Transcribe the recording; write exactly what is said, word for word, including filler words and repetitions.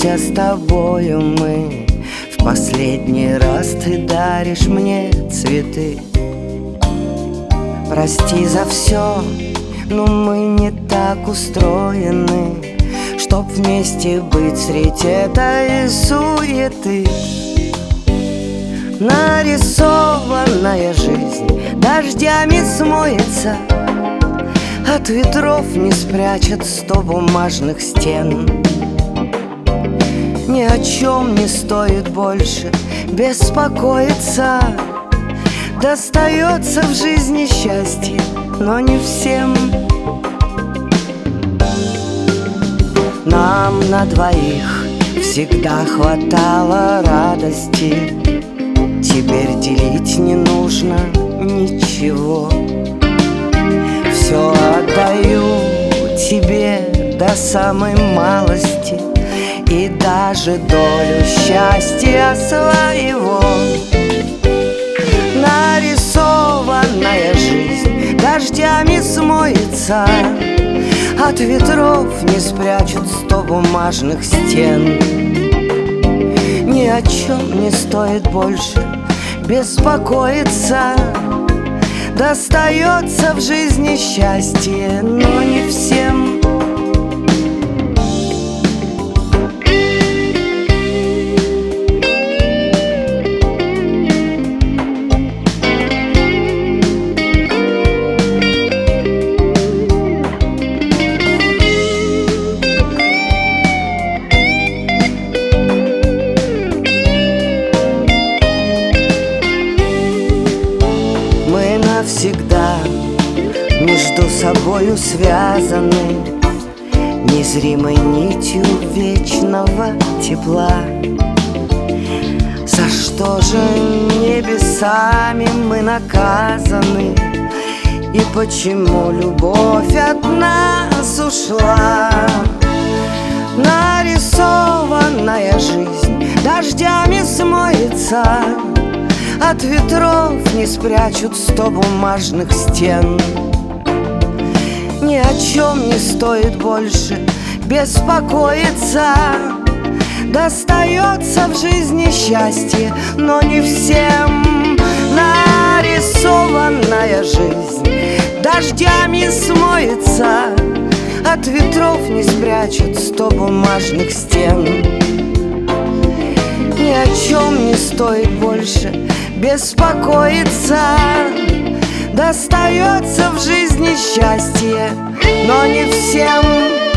Встретимся с тобою мы в последний раз, ты даришь мне цветы. Прости за все, но мы не так устроены, чтоб вместе быть средь этой суеты. Нарисованная жизнь дождями смоется, от ветров не спрячет сто бумажных стен. Ни о чем не стоит больше беспокоиться. Достается в жизни счастье, но не всем. Нам на двоих всегда хватало радости, теперь делить не нужно ничего. Все отдаю тебе до самой малости, и даже долю счастья своего. Нарисованная жизнь дождями смоется, от ветров не спрячут сто бумажных стен. Ни о чем не стоит больше беспокоиться. Достается в жизни счастье, но не всем. Всегда между собою связаны незримой нитью вечного тепла. За что же небесами мы наказаны, и почему любовь от нас ушла? Нарисованная жизнь дождями смоется, от ветров не спрячут сто бумажных стен. Ни о чем не стоит больше беспокоиться. Достается в жизни счастье, но не всем. Нарисованная жизнь дождями смоется, от ветров не спрячут сто бумажных стен. Ни о чем не стоит больше беспокоиться. Достается в жизни счастье, но не всем.